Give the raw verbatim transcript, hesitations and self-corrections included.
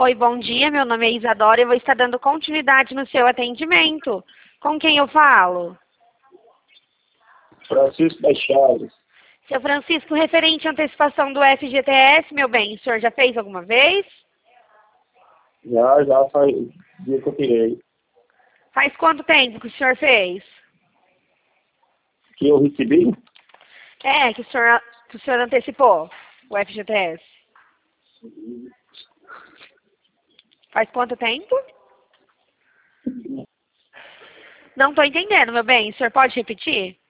Oi, bom dia. Meu nome é Isadora e eu vou estar dando continuidade no seu atendimento. Com quem eu falo? Francisco das Chaves. Seu Francisco, referente à antecipação do F G T S, meu bem, o senhor já fez alguma vez? Já, já faz dia que eu tirei. Faz quanto tempo que o senhor fez? Que eu recebi? É, que o senhor, que o senhor antecipou o F G T S. Faz quanto tempo? Não estou entendendo, meu bem. O senhor pode repetir?